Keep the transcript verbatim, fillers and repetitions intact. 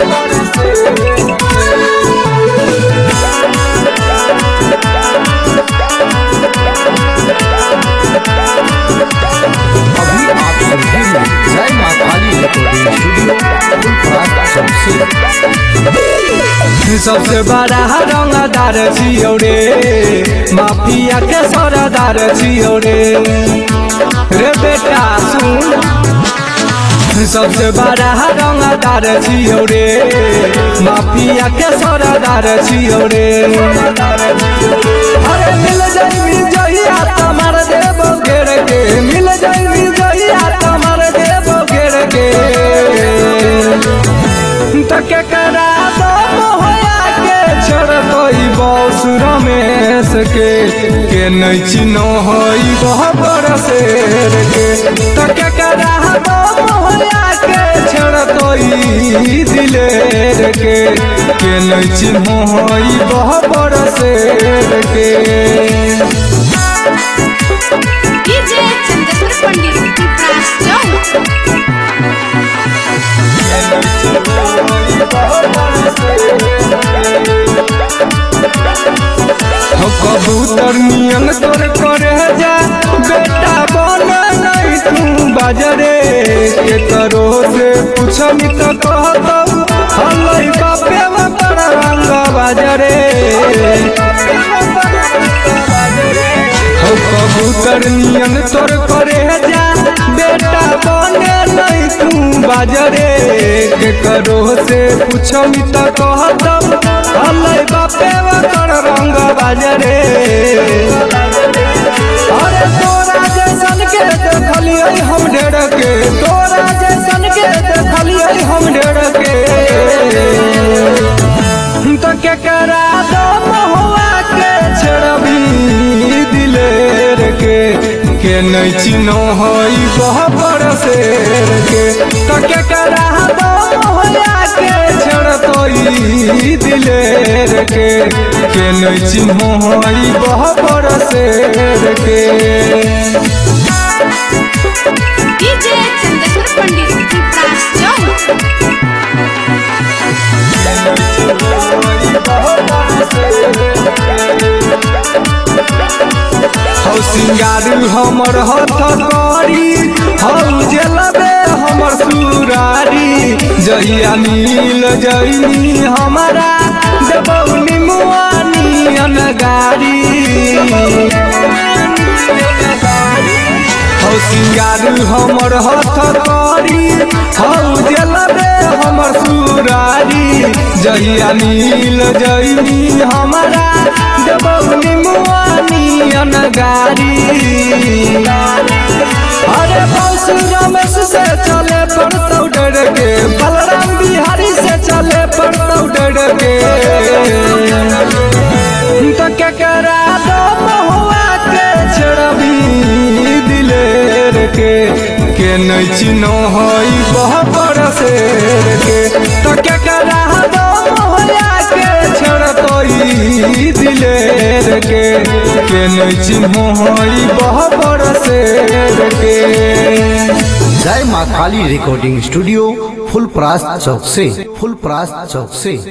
सबसे बड़ा रंगदार छियौ रे, माफिया के सरदार छियौ रे रे बेटा सुन। सबसे बड़ा रंगदार छियौ रे, माफिया के सरदार छियौ रे। अरे मिल जाई जहिया तमार देव घेर के, मिल जाई जहिया तमार देव घेर के। तक करा दो मोहया के छोड़ कोई बौसुर में सके के नहीं चिन्ह होई बहबर शेर के। तक करा दो मोहया के छोड़ कोई दिलेर के के नहीं चिन्ह होई बहबर शेर के। डीजे चंद्रशेखर पंडित प्रास जाओ। कबूतर नियन तोर करे जा बेटा बन नहीं तू बाजरे के करो से पूछमी तो कहत हलई बापे पर रंग बाजरे। कबूतर नियन तोर करे जा बेटा बने नहीं तू बाजरे के करो से पूछमी तो कहत हलई बापे पर रंग बाजरे। अरे तोरा जैसन के देखलिए हम ढेर के, तोरा जैसन के देखलिए हम ढेर के। तो के करा दो महुआ के छड़बी दिलेर के के नहीं चिन्ह होई बहबर शेर के। तो के करा दो महुआ के छड़तोई दिलेर के के नहीं चिन्ह होई बहबर शेर के। डीजे चंद्रशेखर पंडित प्रास जाओ। हौ सिंगारू हमर हथ करी, हौ जलबे हमर सुरारी। जहिया मिल जइनी हमारा देबौनी मुआनी अनगारी। हौ सिंगारू हमर हथ करी, हौ जलबे हमर सुरारी। जहिया मिल जइनी हमारा देबौनी मुआनी अनगारी। अरे बौसु रमेश से चले पड़तौ डर के, बलराम बिहारी से चले पड़तौ डर के। तो के करा दो महुआ के छड़बी दिलेर के के नहीं चिन्ह होई बहबर शेर के। तो के करा दो महुआ के छड़तोई दिलेर के के नहीं चिन्ह होई बहबर शेर के। जय माँ काली रिकॉर्डिंग स्टूडियो फुलपरास चौक से, फुलपरास चौक से।